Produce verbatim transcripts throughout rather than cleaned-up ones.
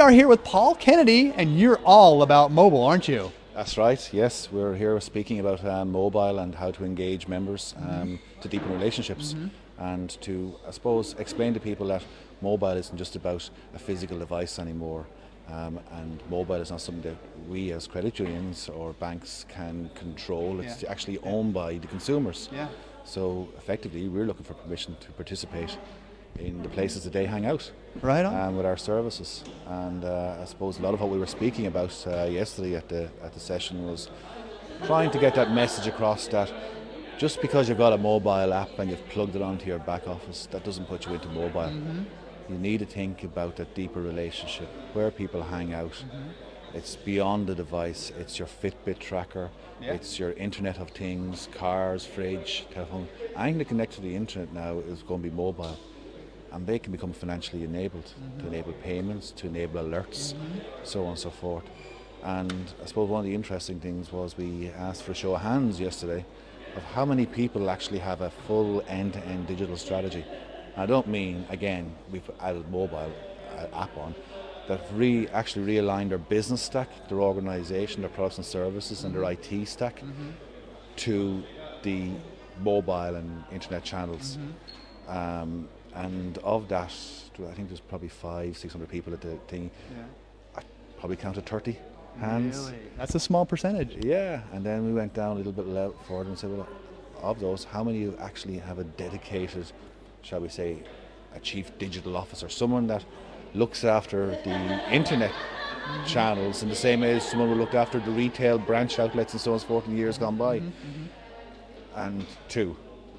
are here with Paul Kennedy, and you're all about mobile, aren't you? That's right, yes. We're here speaking about um, mobile and how to engage members um, mm-hmm. to deepen relationships mm-hmm. and to, I suppose, explain to people that mobile isn't just about a physical device anymore. Um, and mobile is not something that we as credit unions or banks can control. It's yeah. actually owned by the consumers. Yeah. So effectively, we're looking for permission to participate in the places that they hang out, right on, um, with our services. And uh, I suppose a lot of what we were speaking about uh, yesterday at the at the session was trying to get that message across that just because you've got a mobile app and you've plugged it onto your back office, that doesn't put you into mobile. Mm-hmm. You need to think about that deeper relationship, where people hang out. Mm-hmm. It's beyond the device. It's your Fitbit tracker. Yeah. It's your Internet of Things, cars, fridge, telephone. Anything that connects to the internet now is going to be mobile. And they can become financially enabled, mm-hmm. to enable payments, to enable alerts, mm-hmm. so on and so forth. And I suppose one of the interesting things was we asked for a show of hands yesterday of how many people actually have a full end-to-end digital strategy. I don't mean, again, we've added mobile uh, app on, that re actually realigned their business stack, their organisation, their products and services, mm-hmm. and their I T stack mm-hmm. to the mobile and internet channels. Mm-hmm. Um, and of that, I think there's probably five, six hundred people at the thing. Yeah. I probably counted thirty hands. Really? That's a small percentage. Yeah, and then we went down a little bit le- further and said, well, of those, how many actually have a dedicated, shall we say, a chief digital officer, someone that looks after the internet mm-hmm. channels in the same way as someone who looked after the retail branch outlets and so on and so forth in the years gone by. Mm-hmm. And two.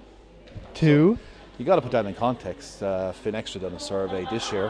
Two? So you got to put that in context. Uh, Finextra done a survey this year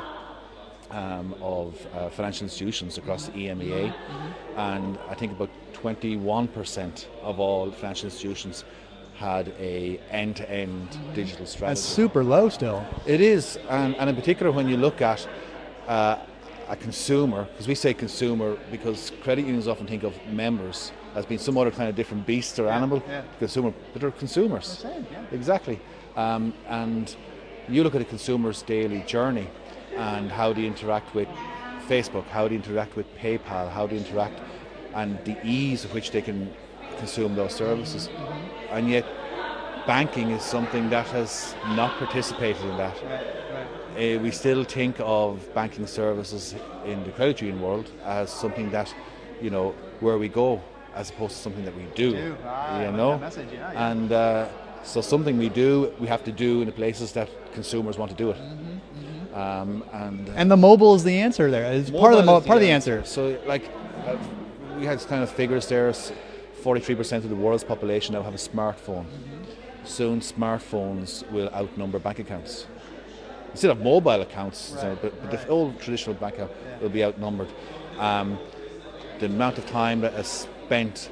um, of uh, financial institutions across the E M E A, mm-hmm. and I think about twenty-one percent of all financial institutions had a end-to-end digital strategy. That's super low still. It is, and, and in particular when you look at uh, a consumer, because we say consumer because credit unions often think of members as being some other kind of different beast or yeah, animal, yeah. consumer, but they're consumers. Same, yeah. Exactly. Um, and you look at a consumer's daily journey and how they interact with Facebook, how they interact with PayPal, how they interact, and the ease of which they can consume those services. Mm-hmm. And yet banking is something that has not participated in that. Right, right. Uh, we still think of banking services in the credit union world as something that, you know, where we go, as opposed to something that we do. do. Ah, you I like know, that message, yeah, yeah. And uh, so something we do, we have to do in the places that consumers want to do it. Mm-hmm, mm-hmm. Um, and and the mobile is the answer there. It's part of the mo- part of the answer. So, like, uh, we had kind of figures there. forty-three percent of the world's population now have a smartphone. Mm-hmm. Soon, smartphones will outnumber bank accounts. You still have mobile accounts, right, so, but, but right. the old traditional bank account yeah. will be outnumbered. Um, the amount of time that is spent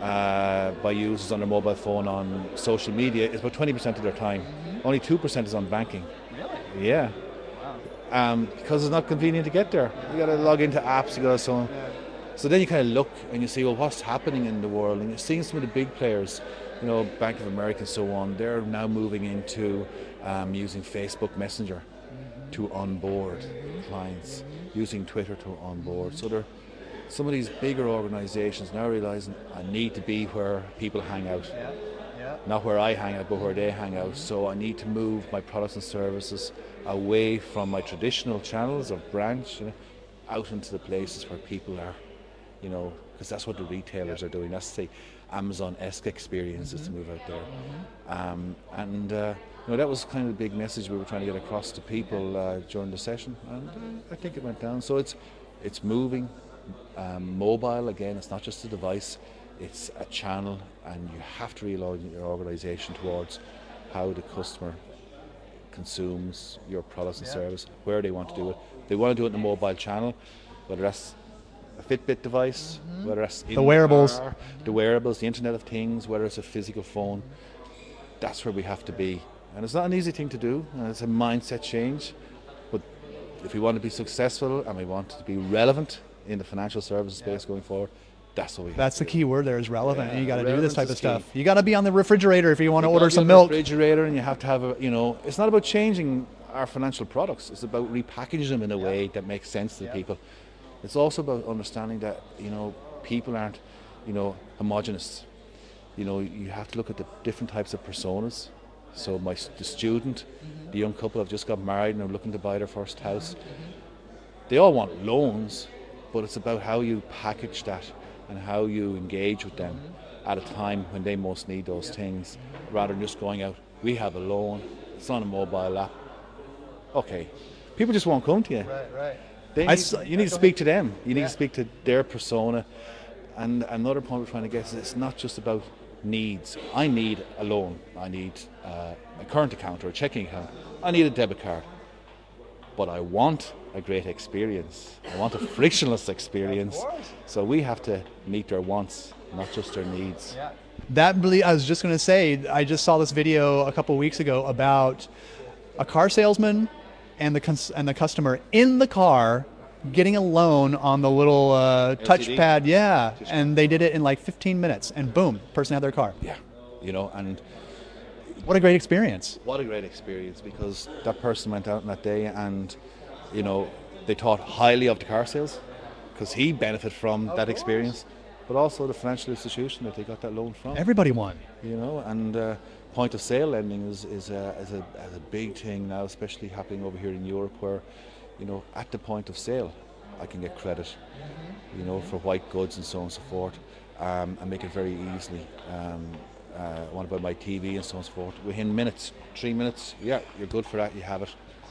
uh, by users on their mobile phone on social media is about twenty percent of their time. Mm-hmm. Only two percent is on banking. Really? Yeah. Wow. Um, because it's not convenient to get there. You got to log into apps. You got to so on. Yeah. So then you kind of look and you see, well, what's happening in the world? And you're seeing some of the big players, you know, Bank of America and so on. They're now moving into um, using Facebook Messenger mm-hmm. to onboard mm-hmm. clients, mm-hmm. using Twitter to onboard. Mm-hmm. So they're some of these bigger organizations now realizing I need to be where people hang out. Yeah. Yeah. Not where I hang out, but where they hang out. So I need to move my products and services away from my traditional channels of branch, you know, out into the places where people are, you know, because that's what the retailers are doing. That's the Amazon-esque experiences mm-hmm. to move out there. Mm-hmm. Um, and uh, you know, that was kind of the big message we were trying to get across to people uh, during the session, and uh, I think it went down. So it's it's moving. Um, mobile, again, it's not just a device, it's a channel, and you have to realign your organisation towards how the customer consumes your products and yeah. service, where they want to do it. They want to do it in a mobile channel, whether that's a Fitbit device, mm-hmm. whether that's the wearables, car, the wearables, the Internet of Things, whether it's a physical phone. That's where we have to be, and it's not an easy thing to do. And it's a mindset change, but if we want to be successful and we want to be relevant in the financial services space yeah. going forward, that's what we That's have the to key word there is relevant, yeah, and you got to do this type of stuff. Key. You got to be on the refrigerator if you want to you order some milk. Refrigerator, and you have to have a, you know, it's not about changing our financial products. It's about repackaging them in a yeah. way that makes sense to yeah. people. It's also about understanding that, you know, people aren't, you know, homogenous. You know, you have to look at the different types of personas. So my the student, mm-hmm. the young couple have just got married and are looking to buy their first house. Mm-hmm. They all want loans, but it's about how you package that and how you engage with them mm-hmm. at a time when they most need those yeah. things, rather than just going out, we have a loan, it's on a mobile app. Okay, people just won't come to you. Right, right. They need, you need to speak to them. You need yeah. to speak to their persona. And another point we're trying to get is it's not just about needs. I need a loan. I need uh, a current account or a checking account. I need a debit card. But I want a great experience. I want a frictionless experience. So we have to meet their wants, not just their needs. Yeah. That really, I was just going to say, I just saw this video a couple of weeks ago about a car salesman and the cons- and the customer in the car getting a loan on the little uh, touchpad, yeah, and they did it in like fifteen minutes, and boom, person had their car. Yeah, you know, and what a great experience. What a great experience, because that person went out on that day and, you know, they thought highly of the car sales because he benefited from of that course. experience, but also the financial institution that they got that loan from. Everybody won. You know, and uh, point of sale lending is is a, is a is a big thing now, especially happening over here in Europe, where, you know, at the point of sale, I can get credit, mm-hmm. you know, for white goods and so on and so forth, um, and make it very easily. Um, uh, I want to buy my T V and so on and so forth. Within minutes, three minutes, yeah, you're good for that, you have it.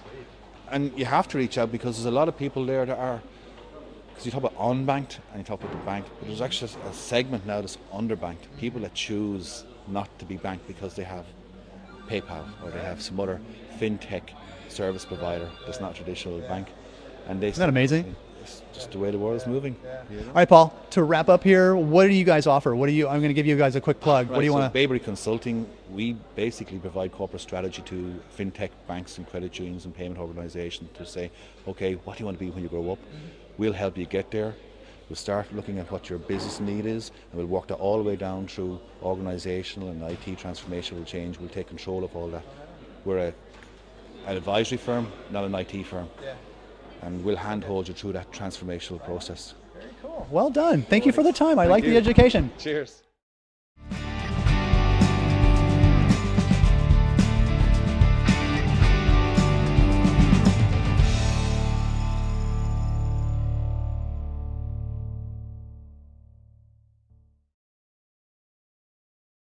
And you have to reach out, because there's a lot of people there that are, because you talk about unbanked and you talk about the bank, but there's actually a segment now that's underbanked. People that choose not to be banked because they have PayPal or they have some other fintech service provider that's not a traditional yeah. bank. And they Isn't that amazing? It's just the way the world is moving. Yeah. You know? All right, Paul, to wrap up here, what do you guys offer? What do you, I'm going to give you guys a quick plug. Right, what do you so want to? Bayberry Consulting, we basically provide corporate strategy to fintech banks and credit unions and payment organizations to say, okay, what do you want to be when you grow up? Mm-hmm. We'll help you get there. We'll start looking at what your business need is, and we'll work that all the way down through organizational and I T transformational change. We'll take control of all that. We're a, an advisory firm, not an I T firm. Yeah. And we'll handhold you through that transformational process. Very cool. Well done. Thank you for the time. I Thank like you. the education. Cheers.